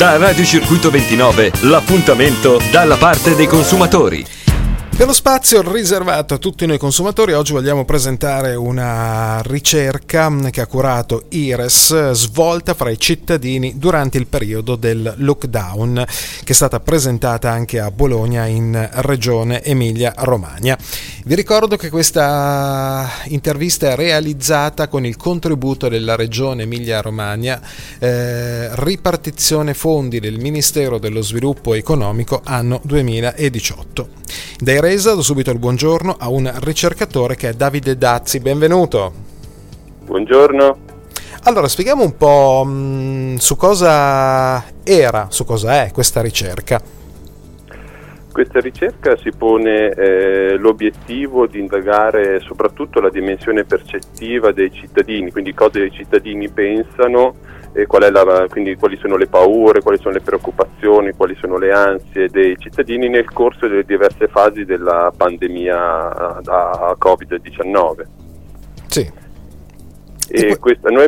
Da Radio Circuito 29, l'appuntamento dalla parte dei consumatori. Per lo spazio riservato a tutti noi consumatori, oggi vogliamo presentare una ricerca che ha curato IRES, svolta fra i cittadini durante il periodo del lockdown, che è stata presentata anche a Bologna in Regione Emilia-Romagna. Vi ricordo che questa intervista è realizzata con il contributo della Regione Emilia-Romagna, ripartizione fondi del Ministero dello Sviluppo Economico anno 2018. Da Iresa do subito il buongiorno a un ricercatore che è Davide Dazzi. Benvenuto. Buongiorno. Allora, spieghiamo un po' su cosa è questa ricerca. Questa ricerca si pone l'obiettivo di indagare soprattutto la dimensione percettiva dei cittadini, quindi cosa i cittadini pensano e quindi quali sono le paure, quali sono le preoccupazioni, quali sono le ansie dei cittadini nel corso delle diverse fasi della pandemia da Covid-19. Sì. E noi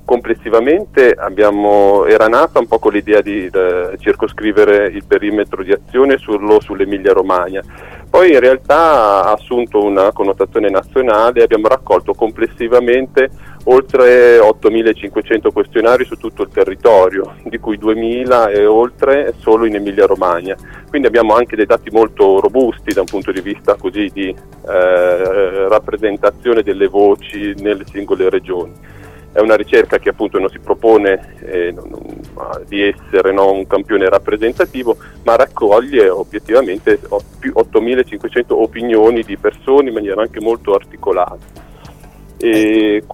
era nata un po' con l'idea di circoscrivere il perimetro di azione solo sull'Emilia Romagna, poi in realtà ha assunto una connotazione nazionale e abbiamo raccolto complessivamente oltre 8.500 questionari su tutto il territorio, di cui 2.000 e oltre solo in Emilia Romagna. Quindi abbiamo anche dei dati molto robusti da un punto di vista così di rappresentazione delle voci nelle singole regioni. È una ricerca che appunto non si propone di essere un campione rappresentativo, ma raccoglie obiettivamente più 8.500 opinioni di persone in maniera anche molto articolata. E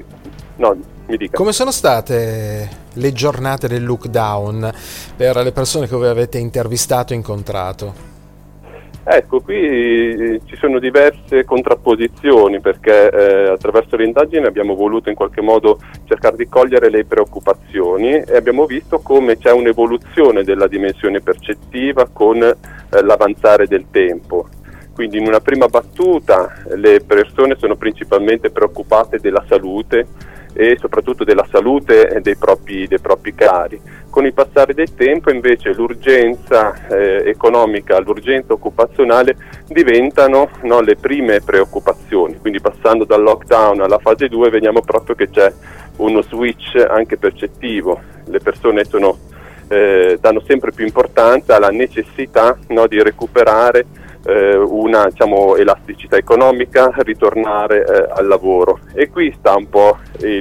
mi dica. Come sono state le giornate del lockdown per le persone che voi avete intervistato e incontrato? Ecco, qui ci sono diverse contrapposizioni perché attraverso le indagini abbiamo voluto in qualche modo cercare di cogliere le preoccupazioni e abbiamo visto come c'è un'evoluzione della dimensione percettiva con l'avanzare del tempo. Quindi in una prima battuta le persone sono principalmente preoccupate della salute e soprattutto della salute dei propri cari. Con il passare del tempo invece l'urgenza economica, l'urgenza occupazionale diventano le prime preoccupazioni, quindi passando dal lockdown alla fase 2 vediamo proprio che c'è uno switch anche percettivo, le persone danno sempre più importanza alla necessità di recuperare una elasticità economica, ritornare al lavoro, e qui sta un po'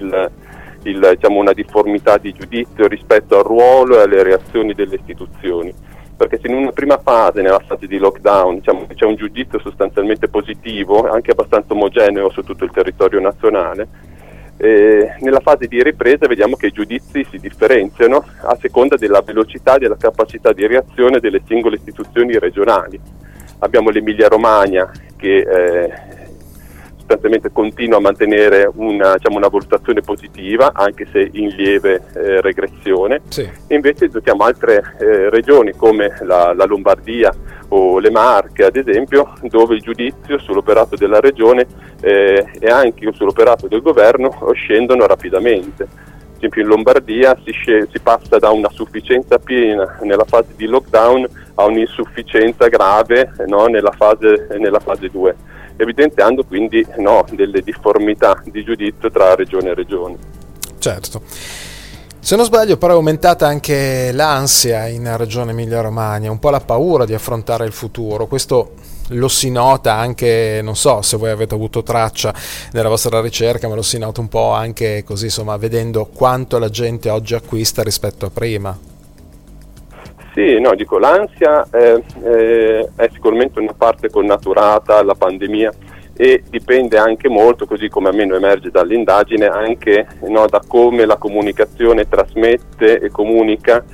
una difformità di giudizio rispetto al ruolo e alle reazioni delle istituzioni, perché se in una prima fase, nella fase di lockdown, c'è un giudizio sostanzialmente positivo, anche abbastanza omogeneo su tutto il territorio nazionale, nella fase di ripresa vediamo che i giudizi si differenziano a seconda della velocità e della capacità di reazione delle singole istituzioni regionali. Abbiamo l'Emilia Romagna che sostanzialmente continua a mantenere una valutazione positiva, anche se in lieve regressione. Sì. E invece notiamo altre regioni come la Lombardia o le Marche, ad esempio, dove il giudizio sull'operato della regione e anche sull'operato del governo scendono rapidamente. Ad esempio in Lombardia si passa da una sufficienza piena nella fase di lockdown a un'insufficienza grave nella fase 2, evidenziando quindi delle difformità di giudizio tra regione e regione. Certo. Se non sbaglio però è aumentata anche l'ansia in Regione Emilia-Romagna, un po' la paura di affrontare il futuro. Questo lo si nota anche, non so se voi avete avuto traccia nella vostra ricerca, ma lo si nota un po' anche così, insomma, vedendo quanto la gente oggi acquista rispetto a prima. Sì, l'ansia è sicuramente una parte connaturata alla pandemia e dipende anche molto, così come almeno emerge dall'indagine, anche da come la comunicazione trasmette e comunica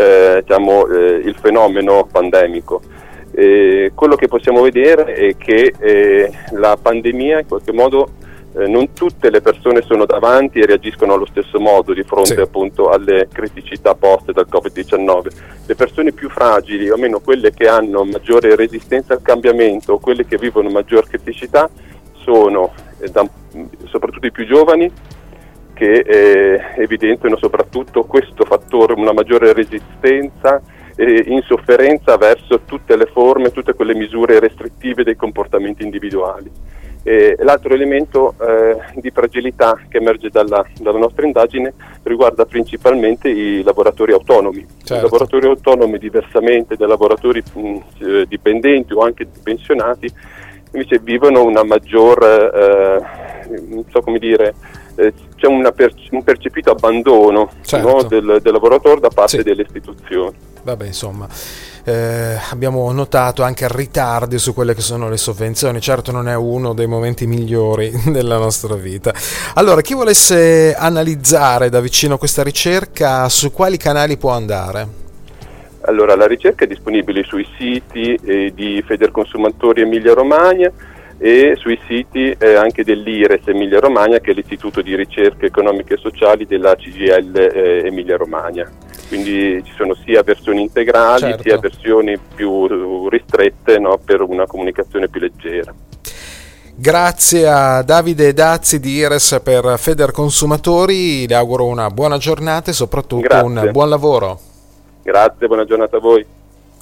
il fenomeno pandemico. Quello che possiamo vedere è che la pandemia in qualche modo non tutte le persone sono davanti e reagiscono allo stesso modo di fronte appunto alle criticità poste dal Covid-19. Le persone più fragili, o almeno quelle che hanno maggiore resistenza al cambiamento, quelle che vivono maggior criticità, sono soprattutto i più giovani, che evidenziano soprattutto questo fattore, una maggiore resistenza e insofferenza verso tutte le forme, tutte quelle misure restrittive dei comportamenti individuali. L'altro elemento di fragilità che emerge dalla nostra indagine riguarda principalmente i lavoratori autonomi. Certo. I lavoratori autonomi, diversamente dai lavoratori dipendenti o anche pensionati, invece vivono una maggior, non so come dire, c'è un percepito abbandono, certo, no, del lavoratore da parte sì, delle istituzioni. Vabbè, insomma, abbiamo notato anche ritardi su quelle che sono le sovvenzioni. Certo, non è uno dei momenti migliori della nostra vita. Allora, chi volesse analizzare da vicino questa ricerca, su quali canali può andare? Allora, la ricerca è disponibile sui siti di Federconsumatori Emilia Romagna e sui siti anche dell'IRES Emilia Romagna, che è l'Istituto di Ricerche Economiche e Sociali della CGIL Emilia Romagna. Quindi ci sono sia versioni integrali, certo, sia versioni più ristrette, no, per una comunicazione più leggera. Grazie a Davide Dazzi di IRES per Federconsumatori, le auguro una buona giornata e soprattutto un buon lavoro. Grazie, buona giornata a voi.